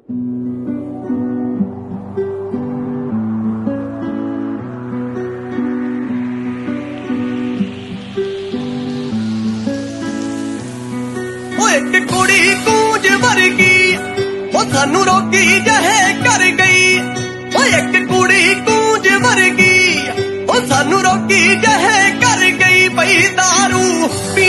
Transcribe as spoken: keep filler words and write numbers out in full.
एक कुड़ी कूंज वर्गी ओ सानू रोकी जहे कर गई। ओ एक कुड़ी कूंज वर्गी ओ सानू रोकी जहे कर गई। पई दारू